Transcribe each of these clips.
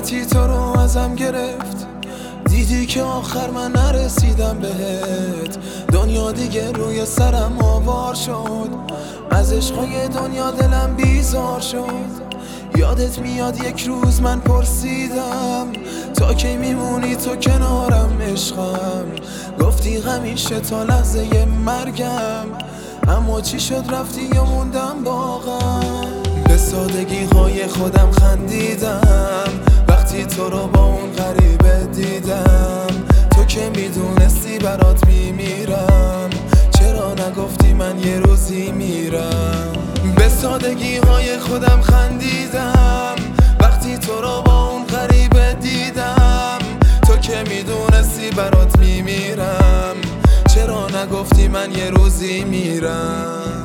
راحتی تو رو ازم گرفت، دیدی که آخر من نرسیدم بهت. دنیا دیگه روی سرم آوار شد، از عشقای دنیا دلم بیزار شد. یادت میاد یک روز من پرسیدم تا کی میمونی تو کنارم عشقم، گفتی همیشه تا لحظه مرگم. اما چی شد رفتی یا موندم باقم؟ به سادگی های خودم خندیدم وقتی تو رو با اون غریبه دیدم. تو که میدونستی برات میمیرم، چرا نگفتی من یه روزی میرم؟ به سادگی های خودم خندیدم وقتی تو رو با اون غریبه دیدم. تو که میدونستی برات میمیرم، چرا نگفتی من یه روزی میرم؟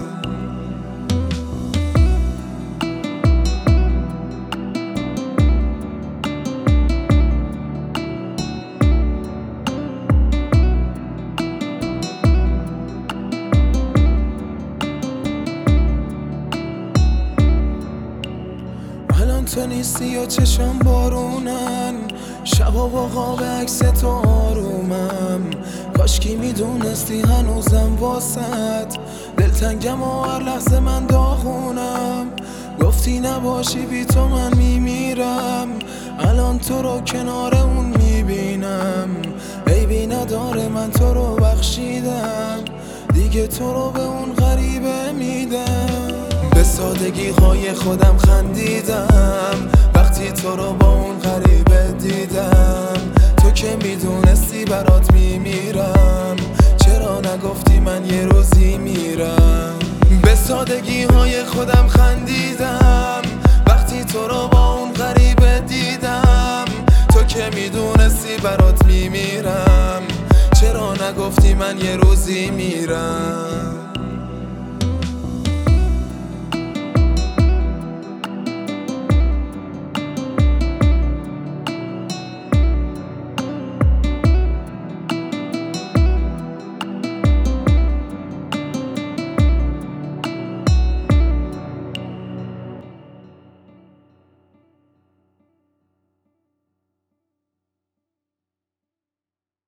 الان تو نیستی و چشم بارونن، شبا با قاب عکس تو آرومم. کاشکی میدونستی هنوزم واسد دلتنگم و هر لحظه من داغونم. گفتی نباشی بی تو من میمیرم، الان تو رو کنار اون میبینم. عیبی نداره من تو رو بخشیدم، دیگه تو رو به اون غریبه میدم. به سادگی های خودم خندیدم وقتی تو رو با اون غریبه دیدم. تو که میدونستی برات میمیرم، چرا نگفتی من یه روزی میرم؟ به سادگی های خودم خندیدم وقتی تو رو با اون غریبه دیدم. تو که میدونستی برات میمیرم، چرا نگفتی من یه روزی میرم؟